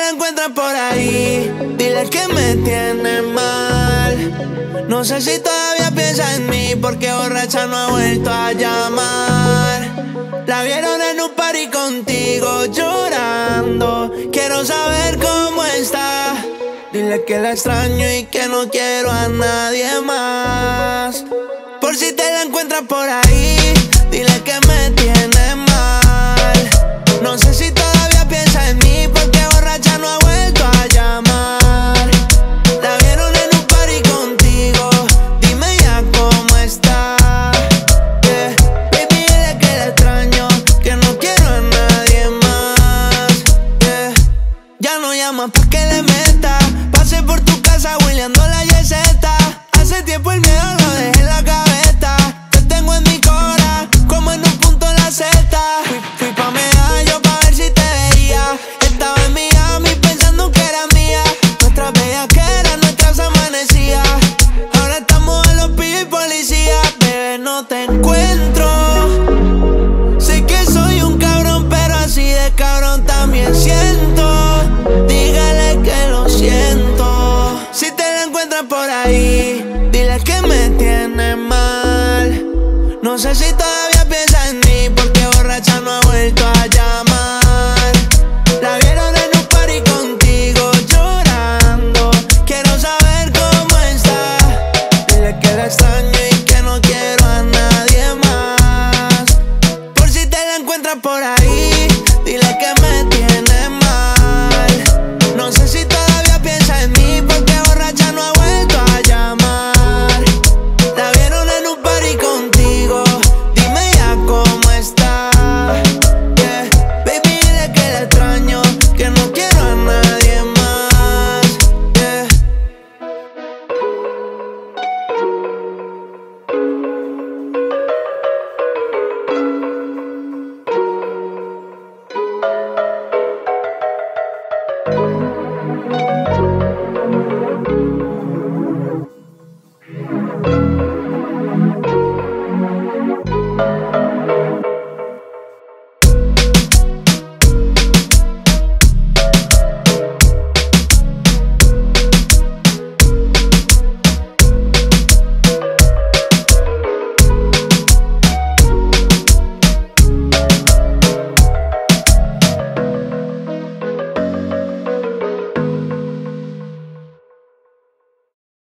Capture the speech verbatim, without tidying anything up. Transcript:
la encuentras por ahí, dile que me tiene mal. No sé si todavía piensa en mí, porque borracha no ha vuelto a llamar. La vieron en un party contigo llorando. Quiero saber cómo está. Dile que la extraño y que no quiero a nadie más. Por si te la encuentras por ahí, dile que me tiene mal. No sé si todavía piensa en mí, porque borracha no ha vuelto a llamar. La vieron en un party contigo, dime ya cómo está. Yeah. Baby, dile que la extraño, que no quiero a nadie más. Yeah. Ya no llamas pa' que le meta. Pasé por tu casa hueleando la yeseta. Hace tiempo el miedo lo dejé en la gaveta. Te tengo en mi cora, como en un punto en la zeta. Fui, fui pa' Medallo pa' ver si te veía. Estaba en Miami pensando que era mía. Nuestras bellaqueras, nuestras amanecías. Ahora estamos en los pillos y policías. Bebé, no te encuentro. Sé que soy un cabrón, pero así de cabrón también siento. Dígale que lo siento. Si te la encuentras por ahí, dile que me tiene mal. No sé si todavía